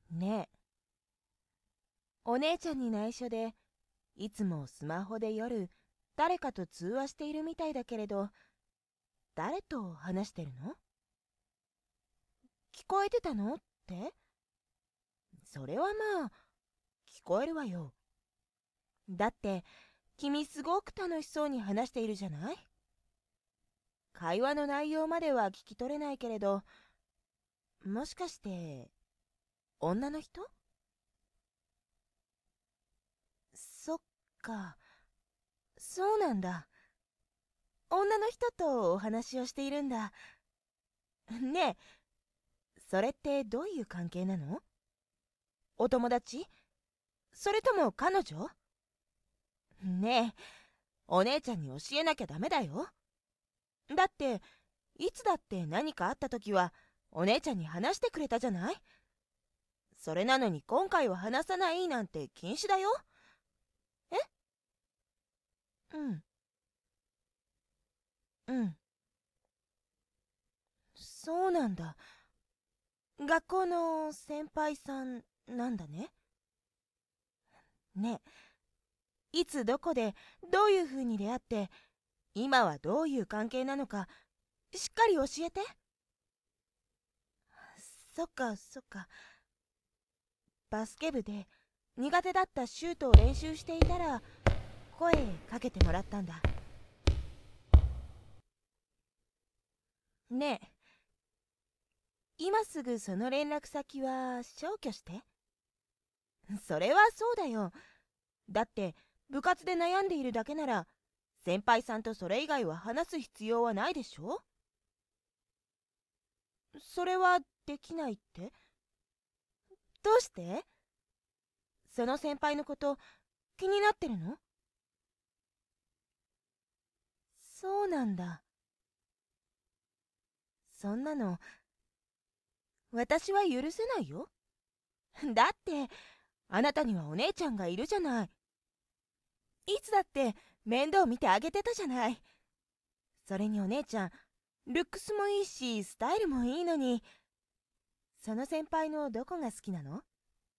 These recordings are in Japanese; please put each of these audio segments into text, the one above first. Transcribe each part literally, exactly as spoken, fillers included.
ねえ、お姉ちゃんに内緒で、いつもスマホで夜、誰かと通話しているみたいだけれど、誰と話してるの？聞こえてたのって？それはまあ、聞こえるわよ。だって、君すごく楽しそうに話しているじゃない？会話の内容までは聞き取れないけれど、もしかして、女の人？そっか、そうなんだ。女の人とお話をしているんだ。ねえ、それってどういう関係なの？お友達？それとも彼女？ねえ、お姉ちゃんに教えなきゃダメだよ。だって、いつだって何かあった時は、お姉ちゃんに話してくれたじゃない？それなのに今回は話さないなんて禁止だよ。え？うん、うん。そうなんだ。学校の先輩さんなんだね。ねえ、いつどこでどういう風に出会って、今はどういう関係なのか、しっかり教えて。そっかそっか。バスケ部で苦手だったシュートを練習していたら声かけてもらったんだ。ねえ、今すぐその連絡先は消去して。それはそうだよ。だって部活で悩んでいるだけなら先輩さんとそれ以外は話す必要はないでしょ？それはできないって？どうして？その先輩のこと気になってるの？そうなんだ。そんなの私は許せないよ。だってあなたにはお姉ちゃんがいるじゃない。いつだって面倒見てあげてたじゃない。それにお姉ちゃん、ルックスもいいしスタイルもいいのに、その先輩のどこが好きなの？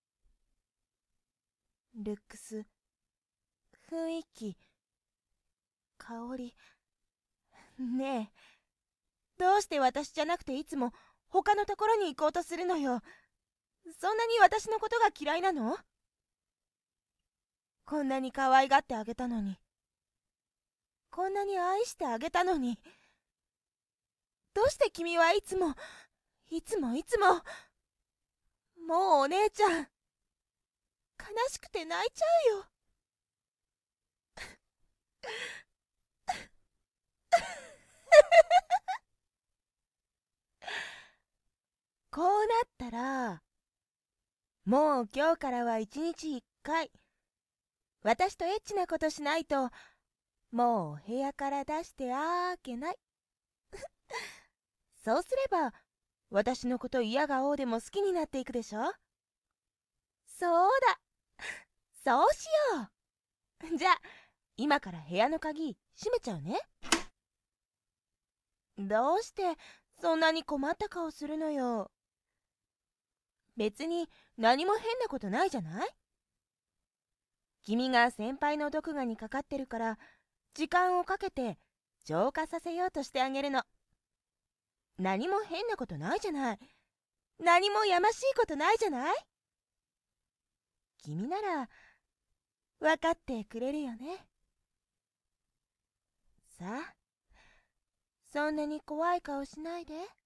ルックス、雰囲気、香り。ねえ、どうして私じゃなくていつも他のところに行こうとするのよ。そんなに私のことが嫌いなの？こんなに可愛がってあげたのに、こんなに愛してあげたのに、どうして君はいつもいつもいつも、もうお姉ちゃん、悲しくて泣いちゃうよ。こうなったら、もう今日からは一日一回、私とエッチなことしないと、もうお部屋から出してあげない。そうすれば、私のこと嫌がおうでも好きになっていくでしょ？そうだ、そうしよう。じゃあ、今から部屋の鍵閉めちゃうね。どうしてそんなに困った顔するのよ。別に何も変なことないじゃない？君が先輩の毒牙にかかってるから、時間をかけて浄化させようとしてあげるの。何も変なことないじゃない。何もやましいことないじゃない？君なら分かってくれるよね。さあ、そんなに怖い顔しないで。